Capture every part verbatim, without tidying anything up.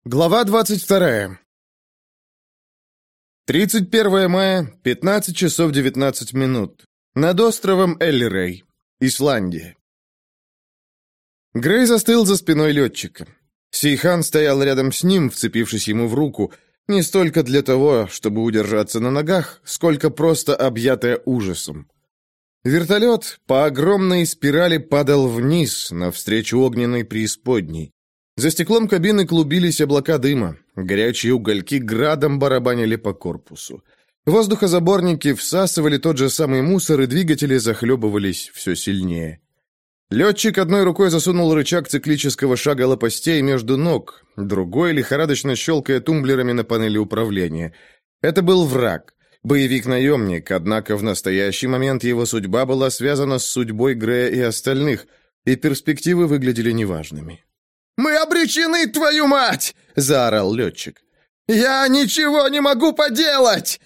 Глава двадцать вторая. тридцать первое мая, пятнадцать часов девятнадцать минут. Над островом Эль-Рей, Исландия. Грей застыл за спиной летчика. Сейхан стоял рядом с ним, вцепившись ему в руку, не столько для того, чтобы удержаться на ногах, сколько просто объятая ужасом. Вертолет по огромной спирали падал вниз, навстречу огненной преисподней. За стеклом кабины клубились облака дыма. Горячие угольки градом барабанили по корпусу. Воздухозаборники всасывали тот же самый мусор, и двигатели захлебывались все сильнее. Летчик одной рукой засунул рычаг циклического шага лопастей между ног, другой лихорадочно щелкая тумблерами на панели управления. Это был враг, боевик-наемник, однако в настоящий момент его судьба была связана с судьбой Грея и остальных, и перспективы выглядели неважными. «Мы обречены, твою мать!» — заорал летчик. «Я ничего не могу поделать!»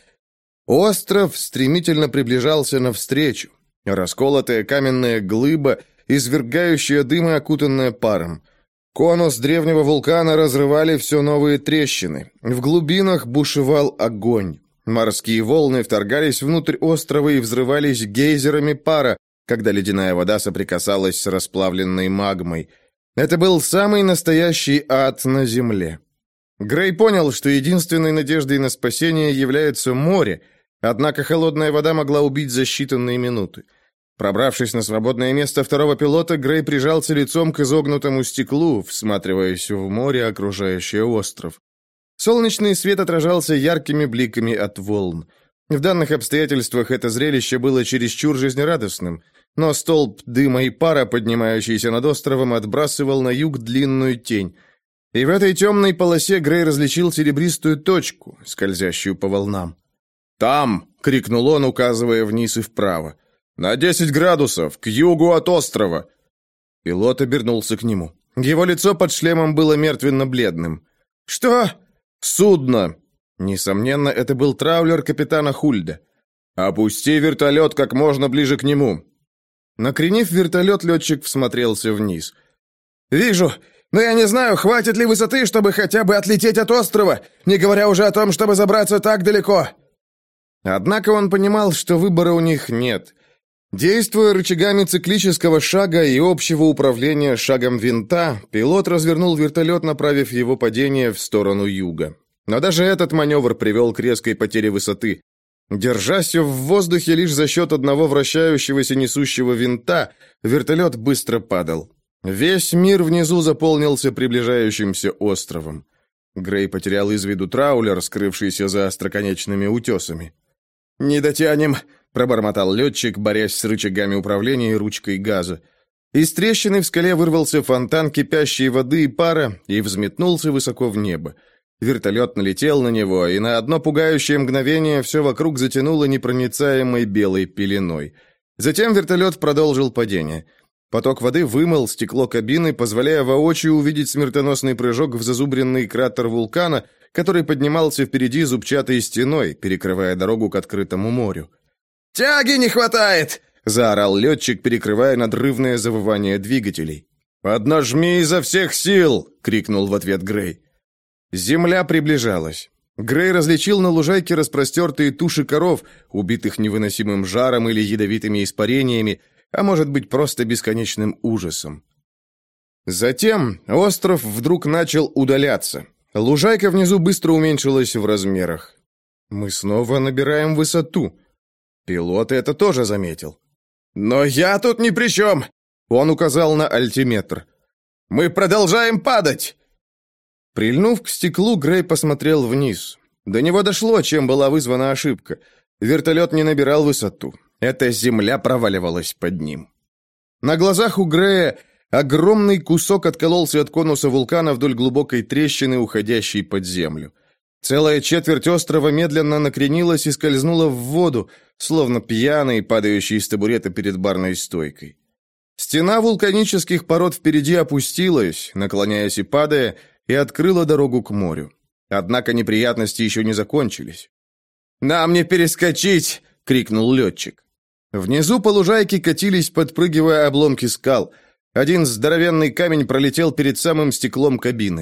Остров стремительно приближался навстречу. Расколотая каменная глыба, извергающая дым и окутанная паром. Конус древнего вулкана разрывали все новые трещины. В глубинах бушевал огонь. Морские волны вторгались внутрь острова и взрывались гейзерами пара, когда ледяная вода соприкасалась с расплавленной магмой. Это был самый настоящий ад на земле. Грей понял, что единственной надеждой на спасение является море, однако холодная вода могла убить за считанные минуты. Пробравшись на свободное место второго пилота, Грей прижался лицом к изогнутому стеклу, всматриваясь в море, окружающее остров. Солнечный свет отражался яркими бликами от волн. В данных обстоятельствах это зрелище было чересчур жизнерадостным, но столб дыма и пара, поднимающийся над островом, отбрасывал на юг длинную тень. И в этой темной полосе Грей различил серебристую точку, скользящую по волнам. «Там!» — крикнул он, указывая вниз и вправо. «На десять градусов, к югу от острова!» Пилот обернулся к нему. Его лицо под шлемом было мертвенно-бледным. «Что?» «Судно!» Несомненно, это был траулер капитана Хульда. «Опусти вертолет как можно ближе к нему!» Накренив вертолет, летчик всмотрелся вниз. «Вижу, но я не знаю, хватит ли высоты, чтобы хотя бы отлететь от острова, не говоря уже о том, чтобы забраться так далеко». Однако он понимал, что выбора у них нет. Действуя рычагами циклического шага и общего управления шагом винта, пилот развернул вертолет, направив его падение в сторону юга. Но даже этот маневр привел к резкой потере высоты. Держась в воздухе лишь за счет одного вращающегося несущего винта, вертолет быстро падал. Весь мир внизу заполнился приближающимся островом. Грей потерял из виду траулер, скрывшийся за остроконечными утесами. «Не дотянем», — пробормотал летчик, борясь с рычагами управления и ручкой газа. Из трещины в скале вырвался фонтан кипящей воды и пара и взметнулся высоко в небо. Вертолет налетел на него, и на одно пугающее мгновение все вокруг затянуло непроницаемой белой пеленой. Затем вертолет продолжил падение. Поток воды вымыл стекло кабины, позволяя воочию увидеть смертоносный прыжок в зазубренный кратер вулкана, который поднимался впереди зубчатой стеной, перекрывая дорогу к открытому морю. «Тяги не хватает!» — заорал летчик, перекрывая надрывное завывание двигателей. «Поднажми изо всех сил!» — крикнул в ответ Грей. Земля приближалась. Грей различил на лужайке распростертые туши коров, убитых невыносимым жаром или ядовитыми испарениями, а может быть, просто бесконечным ужасом. Затем остров вдруг начал удаляться. Лужайка внизу быстро уменьшилась в размерах. Мы снова набираем высоту. Пилот это тоже заметил. «Но я тут ни при чем!» Он указал на альтиметр. «Мы продолжаем падать!» Прильнув к стеклу, Грей посмотрел вниз. До него дошло, чем была вызвана ошибка. Вертолет не набирал высоту. Эта земля проваливалась под ним. На глазах у Грея огромный кусок откололся от конуса вулкана вдоль глубокой трещины, уходящей под землю. Целая четверть острова медленно накренилась и скользнула в воду, словно пьяный, падающий с табурета перед барной стойкой. Стена вулканических пород впереди опустилась, наклоняясь и падая, и открыла дорогу к морю. Однако неприятности еще не закончились. «Нам не перескочить!» — крикнул летчик. Внизу по лужайке катились, подпрыгивая обломки скал. Один здоровенный камень пролетел перед самым стеклом кабины.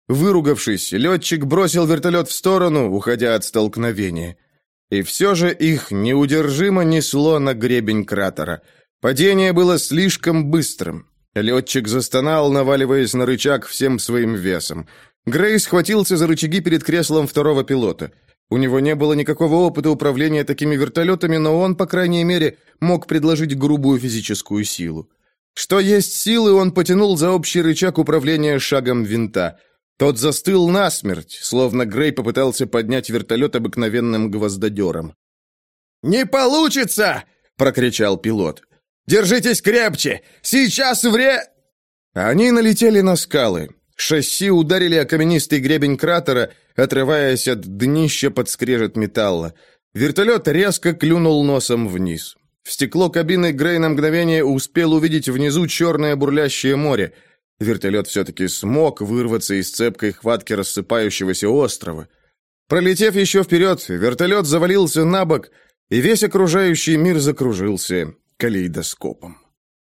Выругавшись, летчик бросил вертолет в сторону, уходя от столкновения. И все же их неудержимо несло на гребень кратера. Падение было слишком быстрым. Летчик застонал, наваливаясь на рычаг всем своим весом. Грей схватился за рычаги перед креслом второго пилота. У него не было никакого опыта управления такими вертолетами, но он, по крайней мере, мог предложить грубую физическую силу. Что есть силы, он потянул за общий рычаг управления шагом винта. Тот застыл насмерть, словно Грей попытался поднять вертолет обыкновенным гвоздодером. «Не получится!» — прокричал пилот. «Держитесь крепче! Сейчас вре...» Они налетели на скалы. Шасси ударили о каменистый гребень кратера, отрываясь от днища под скрежет металла. Вертолет резко клюнул носом вниз. В стекло кабины Грей на мгновение успел увидеть внизу черное бурлящее море. Вертолет все-таки смог вырваться из цепкой хватки рассыпающегося острова. Пролетев еще вперед, вертолет завалился на бок, и весь окружающий мир закружился калейдоскопом.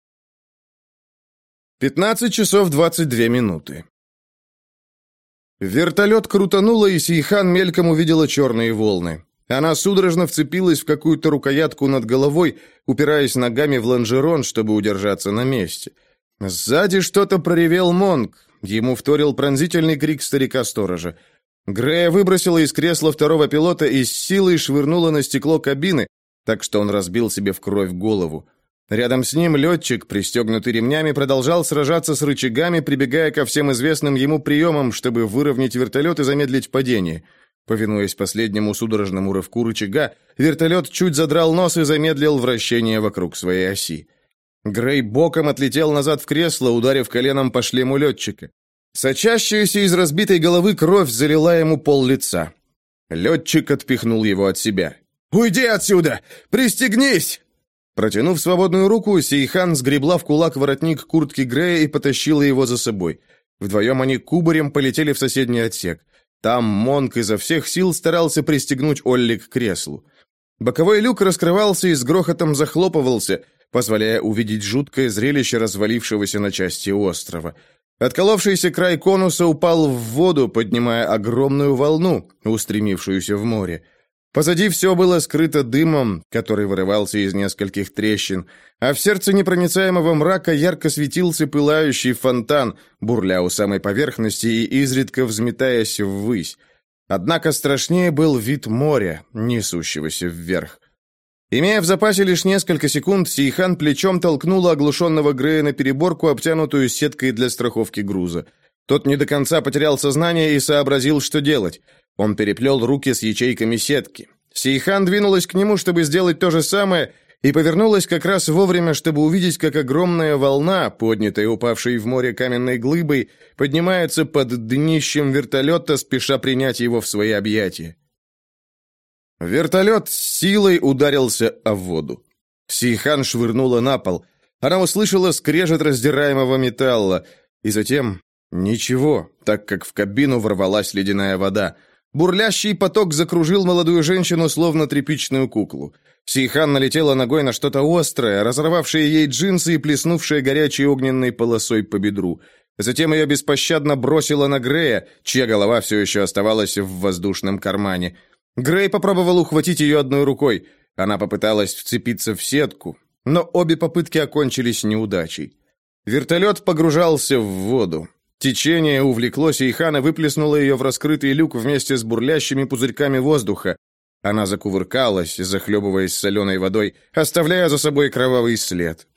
пятнадцать часов двадцать две минуты. Вертолет крутануло, и Сейхан мельком увидела черные волны. Она судорожно вцепилась в какую-то рукоятку над головой, упираясь ногами в лонжерон, чтобы удержаться на месте. Сзади что-то проревел Монг. Ему вторил пронзительный крик старика-сторожа. Грея выбросила из кресла второго пилота и с силой швырнула на стекло кабины, так что он разбил себе в кровь голову. Рядом с ним летчик, пристегнутый ремнями, продолжал сражаться с рычагами, прибегая ко всем известным ему приемам, чтобы выровнять вертолет и замедлить падение. Повинуясь последнему судорожному рывку рычага, вертолет чуть задрал нос и замедлил вращение вокруг своей оси. Грей боком отлетел назад в кресло, ударив коленом по шлему летчика. Сочащаяся из разбитой головы кровь залила ему пол лица. Летчик отпихнул его от себя. «Уйди отсюда! Пристегнись!» Протянув свободную руку, Сейхан сгребла в кулак воротник куртки Грея и потащила его за собой. Вдвоем они кубарем полетели в соседний отсек. Там Монк изо всех сил старался пристегнуть Олли к креслу. Боковой люк раскрывался и с грохотом захлопывался, позволяя увидеть жуткое зрелище развалившегося на части острова. Отколовшийся край конуса упал в воду, поднимая огромную волну, устремившуюся в море. Позади все было скрыто дымом, который вырывался из нескольких трещин, а в сердце непроницаемого мрака ярко светился пылающий фонтан, бурля у самой поверхности и изредка взметаясь ввысь. Однако страшнее был вид моря, несущегося вверх. Имея в запасе лишь несколько секунд, Сейхан плечом толкнула оглушенного Грея на переборку, обтянутую сеткой для страховки груза. Тот не до конца потерял сознание и сообразил, что делать. Он переплел руки с ячейками сетки. Сейхан двинулась к нему, чтобы сделать то же самое, и повернулась как раз вовремя, чтобы увидеть, как огромная волна, поднятая упавшей в море каменной глыбой, поднимается под днищем вертолета, спеша принять его в свои объятия. Вертолет с силой ударился о воду. Сейхан швырнула на пол. Она услышала скрежет раздираемого металла, и затем ничего, так как в кабину ворвалась ледяная вода. Бурлящий поток закружил молодую женщину, словно тряпичную куклу. Сейхан налетела ногой на что-то острое, разорвавшее ей джинсы и плеснувшее горячей огненной полосой по бедру. Затем ее беспощадно бросило на Грея, чья голова все еще оставалась в воздушном кармане. Грей попробовал ухватить ее одной рукой. Она попыталась вцепиться в сетку, но обе попытки окончились неудачей. Вертолет погружался в воду. Течение увлекло Сейхан и выплеснуло ее в раскрытый люк вместе с бурлящими пузырьками воздуха. Она закувыркалась, захлебываясь соленой водой, оставляя за собой кровавый след.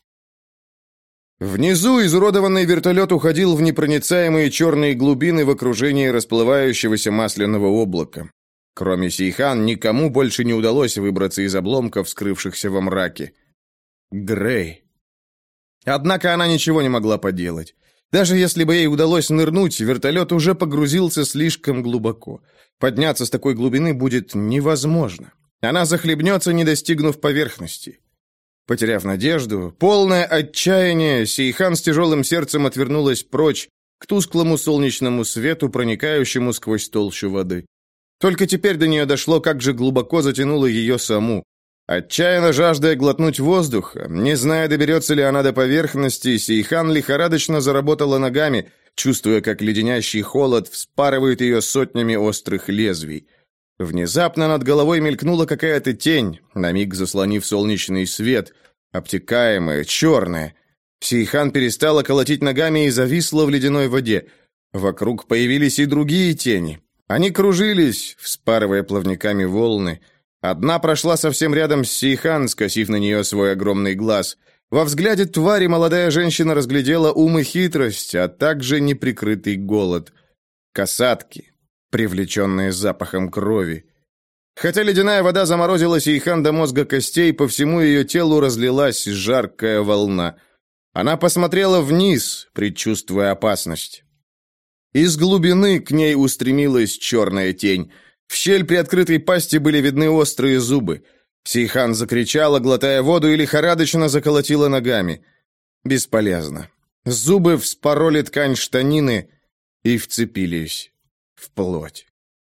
Внизу изуродованный вертолет уходил в непроницаемые черные глубины в окружении расплывающегося масляного облака. Кроме Сейхан, никому больше не удалось выбраться из обломков, скрывшихся во мраке. Грей. Однако она ничего не могла поделать. Даже если бы ей удалось нырнуть, вертолет уже погрузился слишком глубоко. Подняться с такой глубины будет невозможно. Она захлебнется, не достигнув поверхности. Потеряв надежду, полное отчаяние, Сейхан с тяжелым сердцем отвернулась прочь к тусклому солнечному свету, проникающему сквозь толщу воды. Только теперь до нее дошло, как же глубоко затянуло ее саму. Отчаянно жаждая глотнуть воздуха, не зная, доберется ли она до поверхности, Сейхан лихорадочно заработала ногами, чувствуя, как леденящий холод вспарывает ее сотнями острых лезвий. Внезапно над головой мелькнула какая-то тень, на миг заслонив солнечный свет, обтекаемая, черная. Сейхан перестала колотить ногами и зависла в ледяной воде. Вокруг появились и другие тени. Они кружились, вспарывая плавниками волны. Одна прошла совсем рядом с Сейхан, скосив на нее свой огромный глаз. Во взгляде твари молодая женщина разглядела ум и хитрость, а также неприкрытый голод. Касатки, привлеченные запахом крови. Хотя ледяная вода заморозила Сейхан до мозга костей, по всему ее телу разлилась жаркая волна. Она посмотрела вниз, предчувствуя опасность. Из глубины к ней устремилась черная тень. В щель приоткрытой пасти были видны острые зубы. Сейхан закричала, глотая воду, и лихорадочно заколотила ногами. Бесполезно. Зубы вспороли ткань штанины и вцепились в плоть.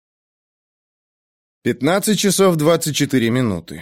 пятнадцать часов двадцать четыре минуты.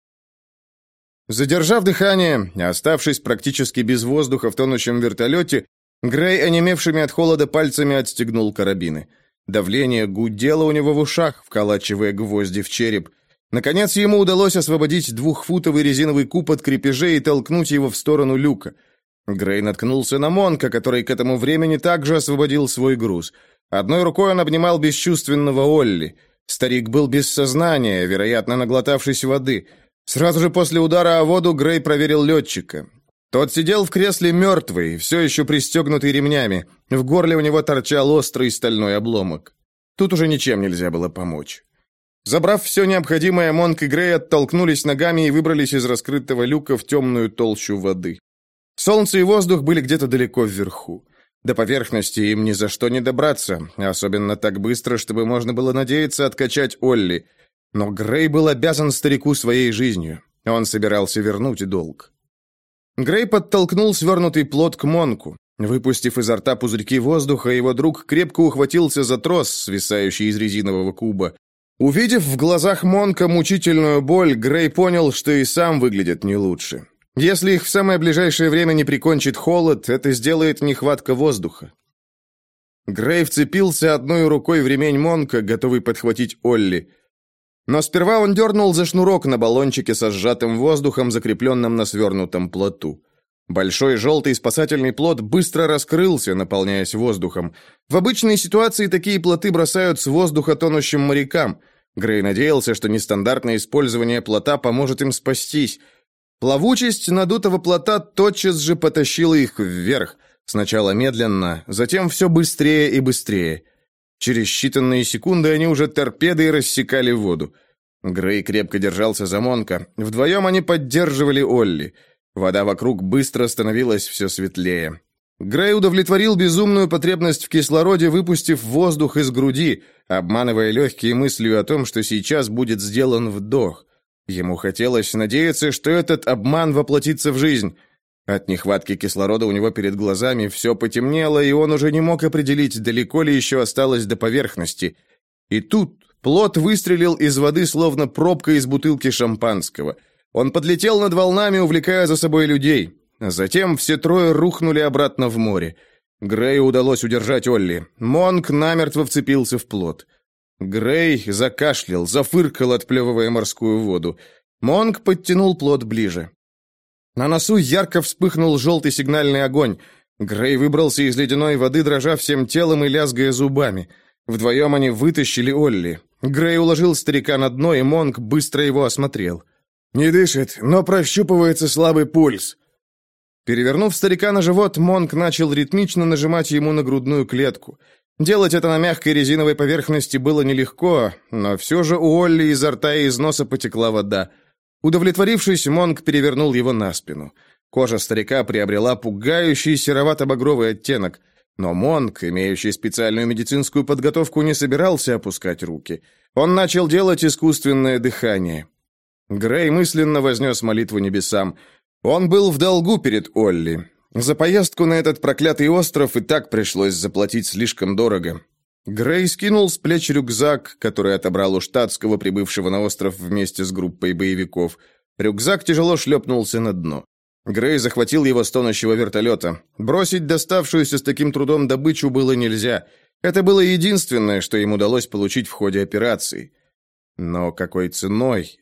Задержав дыхание, оставшись практически без воздуха в тонущем вертолете, Грей, онемевшими от холода пальцами, отстегнул карабины. Давление гудело у него в ушах, вколачивая гвозди в череп. Наконец ему удалось освободить двухфутовый резиновый куб от крепежей и толкнуть его в сторону люка. Грей наткнулся на Монка, который к этому времени также освободил свой груз. Одной рукой он обнимал бесчувственного Олли. Старик был без сознания, вероятно, наглотавшись воды. Сразу же после удара о воду Грей проверил летчика. Тот сидел в кресле мертвый, все еще пристегнутый ремнями. В горле у него торчал острый стальной обломок. Тут уже ничем нельзя было помочь. Забрав все необходимое, Монк и Грей оттолкнулись ногами и выбрались из раскрытого люка в темную толщу воды. Солнце и воздух были где-то далеко вверху. До поверхности им ни за что не добраться, особенно так быстро, чтобы можно было надеяться откачать Олли. Но Грей был обязан старику своей жизнью. Он собирался вернуть долг. Грей подтолкнул свернутый плот к Монку. Выпустив изо рта пузырьки воздуха, его друг крепко ухватился за трос, свисающий из резинового куба. Увидев в глазах Монка мучительную боль, Грей понял, что и сам выглядит не лучше. Если их в самое ближайшее время не прикончит холод, это сделает нехватка воздуха. Грей вцепился одной рукой в ремень Монка, готовый подхватить Олли. Но сперва он дернул за шнурок на баллончике со сжатым воздухом, закрепленном на свернутом плоту. Большой желтый спасательный плот быстро раскрылся, наполняясь воздухом. В обычной ситуации такие плоты бросают с воздуха тонущим морякам. Грей надеялся, что нестандартное использование плота поможет им спастись. Плавучесть надутого плота тотчас же потащила их вверх, сначала медленно, затем все быстрее и быстрее. Через считанные секунды они уже торпедой рассекали воду. Грей крепко держался за Монка. Вдвоем они поддерживали Олли. Вода вокруг быстро становилась все светлее. Грей удовлетворил безумную потребность в кислороде, выпустив воздух из груди, обманывая легкие мыслью о том, что сейчас будет сделан вдох. Ему хотелось надеяться, что этот обман воплотится в жизнь. От нехватки кислорода у него перед глазами все потемнело, и он уже не мог определить, далеко ли еще осталось до поверхности. И тут плот выстрелил из воды, словно пробка из бутылки шампанского. Он подлетел над волнами, увлекая за собой людей. Затем все трое рухнули обратно в море. Грею удалось удержать Олли. Монк намертво вцепился в плот. Грей закашлял, зафыркал, отплевывая морскую воду. Монк подтянул плот ближе. На носу ярко вспыхнул желтый сигнальный огонь. Грей выбрался из ледяной воды, дрожа всем телом и лязгая зубами. Вдвоем они вытащили Олли. Грей уложил старика на дно, и Монк быстро его осмотрел. «Не дышит, но прощупывается слабый пульс». Перевернув старика на живот, Монк начал ритмично нажимать ему на грудную клетку. Делать это на мягкой резиновой поверхности было нелегко, но все же у Олли изо рта и из носа потекла вода. Удовлетворившись, Монк перевернул его на спину. Кожа старика приобрела пугающий серовато-багровый оттенок. Но Монк, имеющий специальную медицинскую подготовку, не собирался опускать руки. Он начал делать искусственное дыхание. Грей мысленно вознес молитву небесам. Он был в долгу перед Олли. За поездку на этот проклятый остров и так пришлось заплатить слишком дорого. Грей скинул с плеч рюкзак, который отобрал у штатского, прибывшего на остров вместе с группой боевиков. Рюкзак тяжело шлепнулся на дно. Грей захватил его с тонущего вертолета. Бросить доставшуюся с таким трудом добычу было нельзя. Это было единственное, что им удалось получить в ходе операции. Но какой ценой?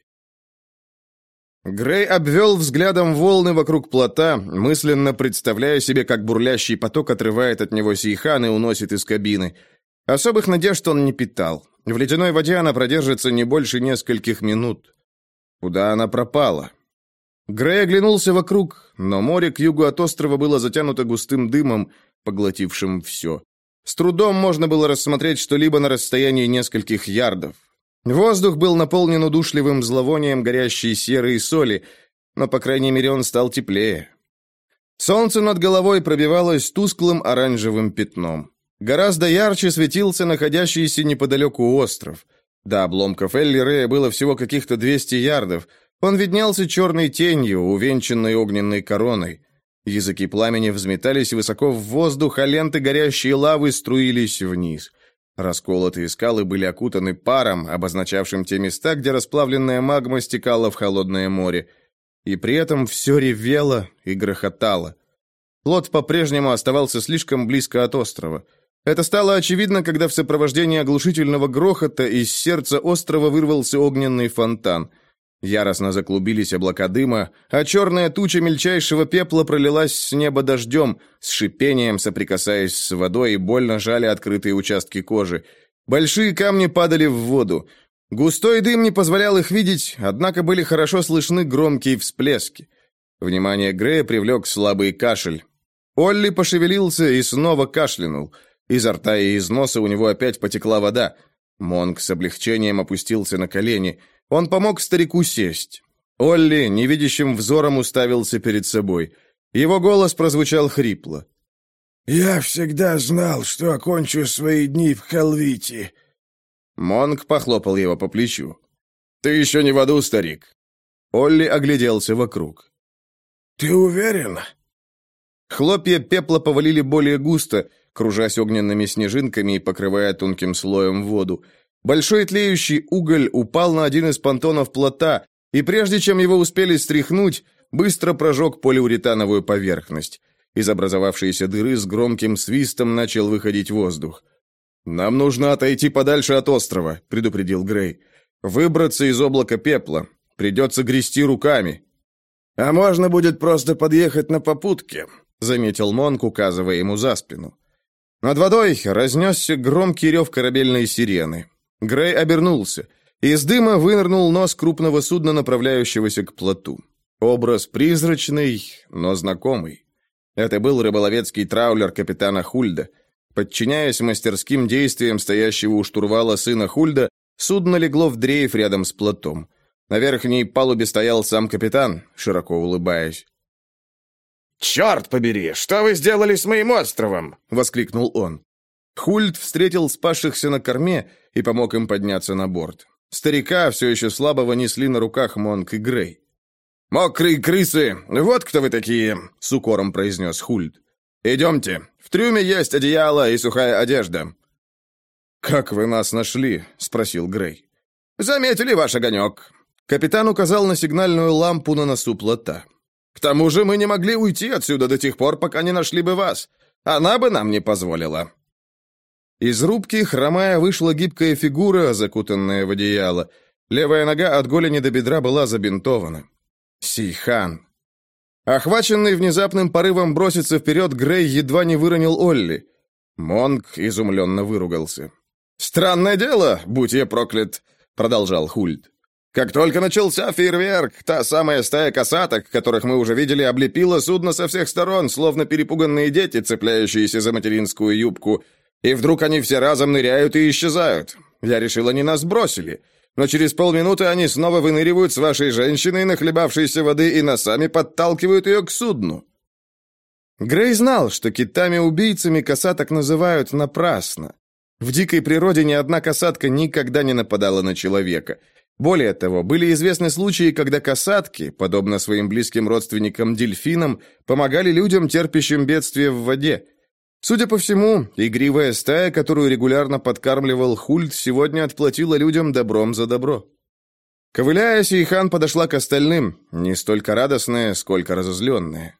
Грей обвел взглядом волны вокруг плота, мысленно представляя себе, как бурлящий поток отрывает от него Сейхан и уносит из кабины. Особых надежд он не питал. В ледяной воде она продержится не больше нескольких минут. Куда она пропала? Грей оглянулся вокруг, но море к югу от острова было затянуто густым дымом, поглотившим все. С трудом можно было рассмотреть что-либо на расстоянии нескольких ярдов. Воздух был наполнен удушливым зловонием горящей серы и соли, но, по крайней мере, он стал теплее. Солнце над головой пробивалось тусклым оранжевым пятном. Гораздо ярче светился находящийся неподалеку остров. До обломков Элли-Рея было всего каких-то двести ярдов. Он виднелся черной тенью, увенчанной огненной короной. Языки пламени взметались высоко в воздух, а ленты горящей лавы струились вниз. Расколотые скалы были окутаны паром, обозначавшим те места, где расплавленная магма стекала в холодное море. И при этом все ревело и грохотало. Плот по-прежнему оставался слишком близко от острова. Это стало очевидно, когда в сопровождении оглушительного грохота из сердца острова вырвался огненный фонтан. Яростно заклубились облака дыма, а черная туча мельчайшего пепла пролилась с неба дождем, с шипением соприкасаясь с водой и больно жали открытые участки кожи. Большие камни падали в воду. Густой дым не позволял их видеть, однако были хорошо слышны громкие всплески. Внимание Грея привлек слабый кашель. Олли пошевелился и снова кашлянул. Изо рта и из носа у него опять потекла вода. Монк с облегчением опустился на колени. Он помог старику сесть. Олли невидящим взором уставился перед собой. Его голос прозвучал хрипло. «Я всегда знал, что окончу свои дни в Халвите». Монк похлопал его по плечу. «Ты еще не в аду, старик». Олли огляделся вокруг. «Ты уверен?» Хлопья пепла повалили более густо, кружась огненными снежинками и покрывая тонким слоем воду. Большой тлеющий уголь упал на один из понтонов плота, и прежде чем его успели стряхнуть, быстро прожег полиуретановую поверхность. Из образовавшейся дыры с громким свистом начал выходить воздух. «Нам нужно отойти подальше от острова», — предупредил Грей. «Выбраться из облака пепла. Придется грести руками». «А можно будет просто подъехать на попутке», — заметил Монк, указывая ему за спину. Над водой разнесся громкий рев корабельной сирены. Грей обернулся. Из дыма вынырнул нос крупного судна, направляющегося к плоту. Образ призрачный, но знакомый. Это был рыболовецкий траулер капитана Хульда. Подчиняясь мастерским действиям стоящего у штурвала сына Хульда, судно легло в дрейф рядом с плотом. На верхней палубе стоял сам капитан, широко улыбаясь. «Черт побери, что вы сделали с моим островом?» — воскликнул он. Хульд встретил спасшихся на корме и помог им подняться на борт. Старика все еще слабого несли на руках Монк и Грей. «Мокрые крысы! Вот кто вы такие!» — с укором произнес Хульд. «Идемте. В трюме есть одеяло и сухая одежда». «Как вы нас нашли?» — спросил Грей. «Заметили ваш огонек». Капитан указал на сигнальную лампу на носу плота. «К тому же мы не могли уйти отсюда до тех пор, пока не нашли бы вас. Она бы нам не позволила». Из рубки, хромая, вышла гибкая фигура, закутанная в одеяло. Левая нога от голени до бедра была забинтована. Сейхан. Охваченный внезапным порывом броситься вперед, Грей едва не выронил Олли. Монк изумленно выругался. «Странное дело, будь я проклят», — продолжал Хульд. «Как только начался фейерверк, та самая стая косаток, которых мы уже видели, облепила судно со всех сторон, словно перепуганные дети, цепляющиеся за материнскую юбку. И вдруг они все разом ныряют и исчезают. Я решил, они нас бросили. Но через полминуты они снова выныривают с вашей женщиной, нахлебавшейся воды, и носами подталкивают ее к судну». Грей знал, что китами-убийцами косаток называют напрасно. В дикой природе ни одна косатка никогда не нападала на человека. Более того, были известны случаи, когда косатки, подобно своим близким родственникам-дельфинам, помогали людям, терпящим бедствие в воде. Судя по всему, игривая стая, которую регулярно подкармливал Хульд, сегодня отплатила людям добром за добро. Ковыляя, Сейхан подошла к остальным, не столько радостная, сколько разозленная.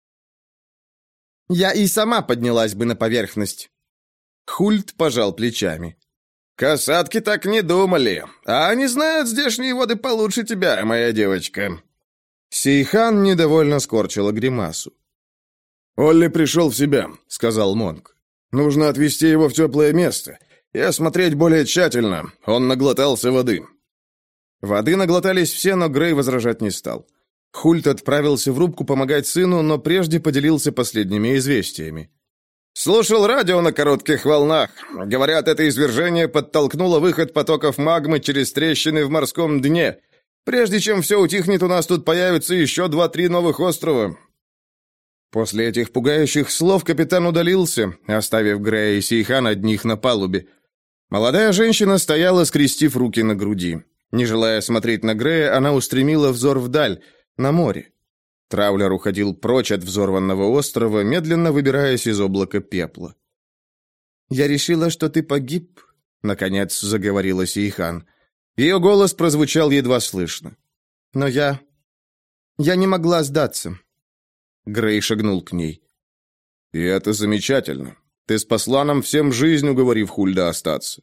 «Я и сама поднялась бы на поверхность». Хульт пожал плечами. «Касатки так не думали. А они знают здешние воды получше тебя, моя девочка». Сейхан недовольно скорчила гримасу. «Олли пришел в себя», — сказал Монг. «Нужно отвезти его в теплое место и осмотреть более тщательно. Он наглотался воды». Воды наглотались все, но Грей возражать не стал. Хульт отправился в рубку помогать сыну, но прежде поделился последними известиями. «Слушал радио на коротких волнах. Говорят, это извержение подтолкнуло выход потоков магмы через трещины в морском дне. Прежде чем все утихнет, у нас тут появится еще два-три новых острова». После этих пугающих слов капитан удалился, оставив Грея и Сейхан одних на палубе. Молодая женщина стояла, скрестив руки на груди. Не желая смотреть на Грея, она устремила взор вдаль, на море. Траулер уходил прочь от взорванного острова, медленно выбираясь из облака пепла. «Я решила, что ты погиб», — наконец заговорила Сейхан. Ее голос прозвучал едва слышно. «Но я... я не могла сдаться». Грей шагнул к ней. «И это замечательно. Ты спасла нам всем жизнь, уговорив Хульда остаться».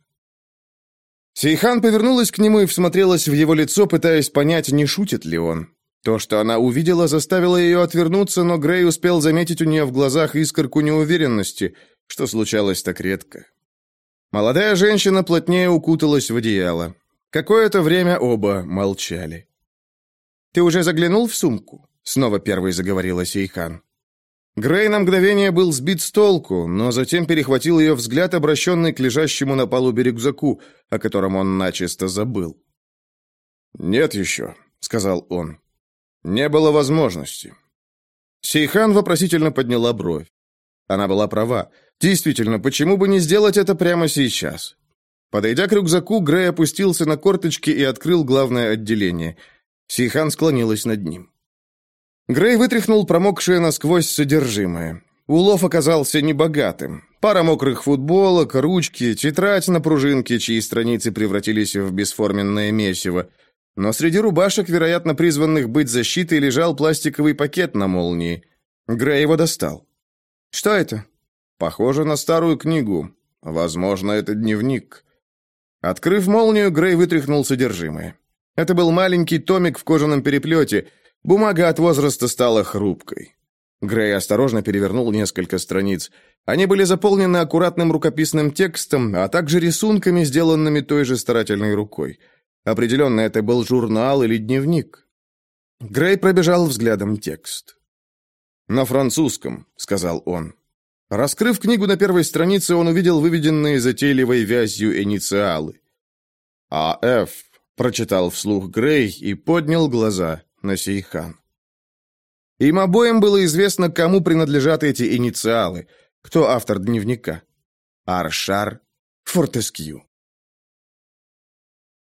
Сейхан повернулась к нему и всмотрелась в его лицо, пытаясь понять, не шутит ли он. То, что она увидела, заставило ее отвернуться, но Грей успел заметить у нее в глазах искорку неуверенности, что случалось так редко. Молодая женщина плотнее укуталась в одеяло. Какое-то время оба молчали. «Ты уже заглянул в сумку?» — снова первой заговорила Сейхан. Грей на мгновение был сбит с толку, но затем перехватил ее взгляд, обращенный к лежащему на палубе рюкзаку, о котором он начисто забыл. «Нет еще», — сказал он. «Не было возможности». Сейхан вопросительно подняла бровь. Она была права. Действительно, почему бы не сделать это прямо сейчас? Подойдя к рюкзаку, Грей опустился на корточки и открыл главное отделение. Сейхан склонилась над ним. Грей вытряхнул промокшее насквозь содержимое. Улов оказался небогатым. Пара мокрых футболок, ручки, тетрадь на пружинке, чьи страницы превратились в бесформенное месиво. Но среди рубашек, вероятно, призванных быть защитой, лежал пластиковый пакет на молнии. Грей его достал. «Что это?» «Похоже на старую книгу. Возможно, это дневник». Открыв молнию, Грей вытряхнул содержимое. Это был маленький томик в кожаном переплете. Бумага от возраста стала хрупкой. Грей осторожно перевернул несколько страниц. Они были заполнены аккуратным рукописным текстом, а также рисунками, сделанными той же старательной рукой. Определенно, это был журнал или дневник. Грей пробежал взглядом текст. «На французском», — сказал он. Раскрыв книгу на первой странице, он увидел выведенные затейливой вязью инициалы. «А Ф», — прочитал вслух Грей и поднял глаза на Сейхан. Им обоим было известно, кому принадлежат эти инициалы, кто автор дневника. Аршар Фортескью.